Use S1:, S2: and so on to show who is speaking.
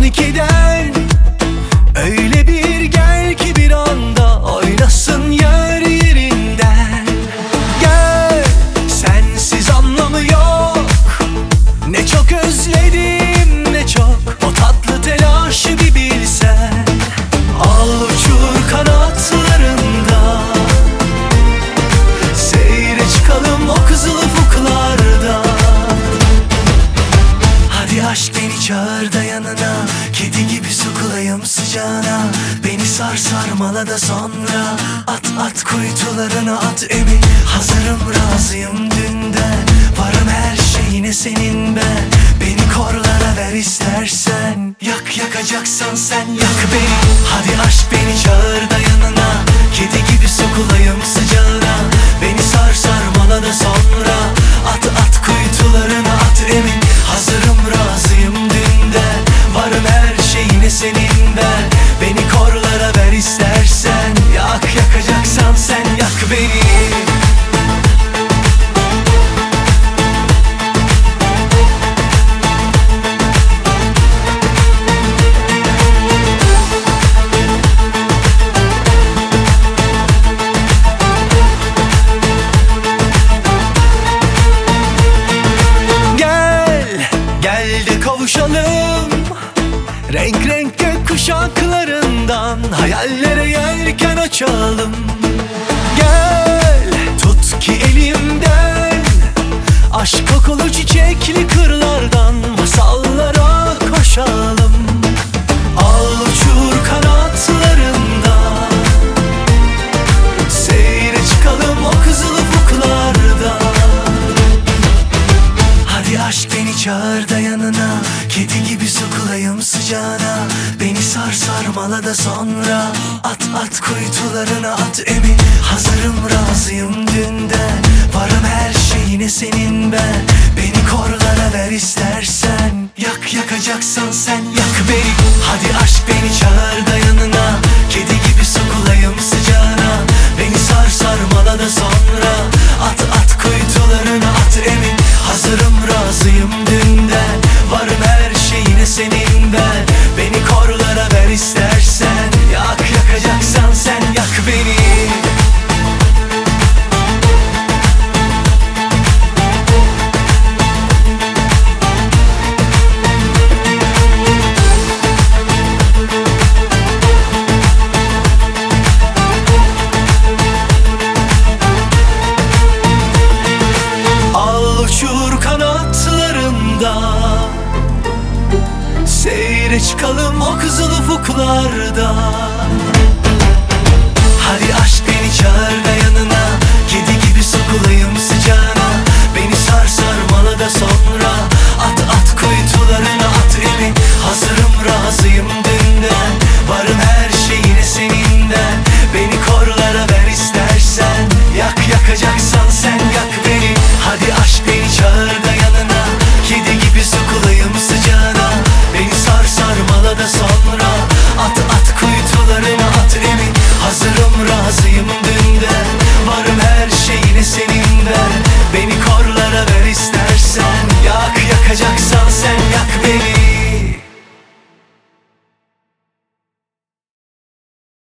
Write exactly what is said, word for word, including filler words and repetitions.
S1: ikiden. Öyle bir gel ki bir anda oynasın yer yerinden. Gel, sensiz anlamı yok. Ne çok özledim, ne çok o tatlı telaşı bir bilsen. Al uçur kanatlarında, seyre çıkalım o kızıl ufuklarda. Hadi aşk beni çağır da yanına, kedi gibi sokulayım sıcağına. Beni sar sarmala da sonra at at kuytularına at emin. Hazırım razıyım dünden, varım her şeyine senin ben. Beni korlara ver istersen, yak yakacaksan sen yak beni. Hadi aşk beni çağır da yanına, kedi gibi sokulayım sıcağına. Beni sar sarmala da sonra at at kuytularına at emin. Hazırım razıyım dünden, varım her şeyine senin ben. Beni korlara ver istersen, yak yakacaksan sen yak beni. Kavuşalım renk renk gök kuşaklarından, hayallere yelken açalım. Gel tut ki elimden, aşk kokulu çiçekli kırlardan masallara koşalım. Al uçur kanatlarında, seyre çıkalım o kızıl ufuklarda. Hadi aşk beni çağır da yanına, kedi gibi sokulayım sıcağına. Beni sar sarmala da sonra at at kuytularına at emin. Hazırım razıyım dünden, varım her şeyine senin ben. Beni korlara ver istersen, yak yakacaksan sen yak beni. Hadi aşk beni çağır da yanına, kedi gibi sokulayım sıcağına. Beni sar sarmala da sonra at at kuytularına at emin. Hazırım razıyım dünden, varım her şeyine senin ben. Beni korlara ver istersen, yak yakacaksan sen yak beni. Seyre çıkalım o kızıl ufuklarda. Hadi aşk beni çağır da yanına, kedi gibi sokulayım sıcağına. Beni sar sarmala da sonra at at kuytularına at emin. Hazırım razıyım dünden, varım her şeyine seninden. Beni korlara ver istersen, yak yakacaksan sen yak beni. Hadi aşk beni çağır da yanına, kedi gibi sokulayım sıcağına. Beni sar sarmala da sonra at at kuytularına at emin. Hazırım razıyım dünden, varım her şeyine senin ben.